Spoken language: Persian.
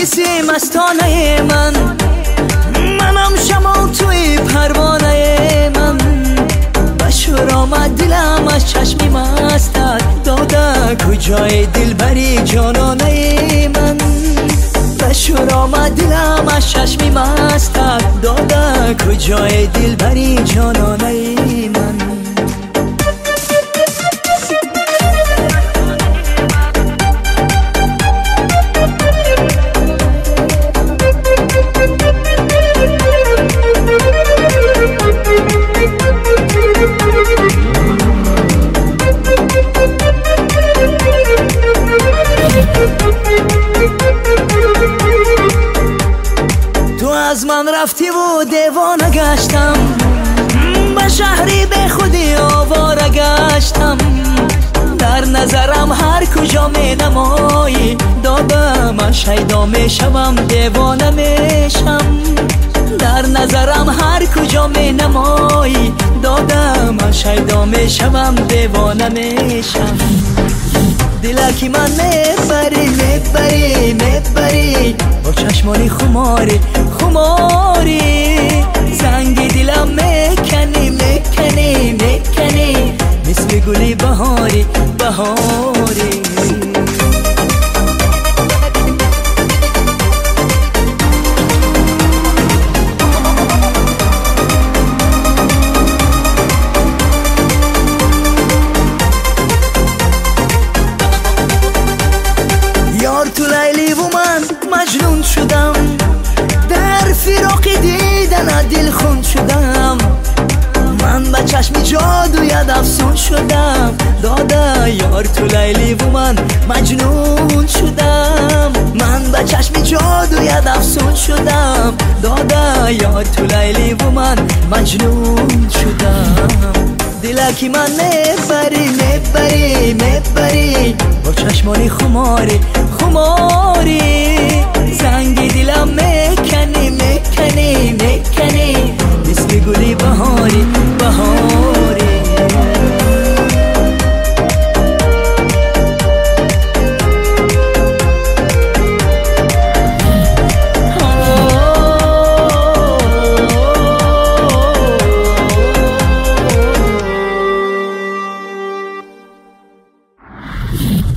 میریسی مستانه منم شمال توی پروانه من. بشور آمد دلم از چشمی مستت داده کجای دلبری جانانه من. بشور آمد دلم از چشمی مستت داده کجای دلبری جانانه من. تو از من رفتی و دیوانه گشتم، به شهری به خودی آواره گشتم. در نظرم هر کجا می نمایی داده من شیدا می شوم دیوانه میشم. در نظرم هر کجا می نمایی داده من شیدا می شوم دیوانه میشم. دلکی من میبری میبری میبری با چشمانی خماری خماری. زنگ دلم میکنی میکنی میکنی مثل گلی بهاری بهاری. یار تو لیلی و من مجنون شدم، در فراق دیدن دل خون شدم. من به چشم جادویت افسون شدم داده یار تو لیلی و من مجنون شدم. من به چشم جادویت افسون شدم داده یار تو لیلی و من مجنون شدم. دلکی من میبری میبری میبری با چشمانی خماری خماری. زنگ دلم میکنی میکنی میکنی مثل گلی بهاری بهاری. Yeah.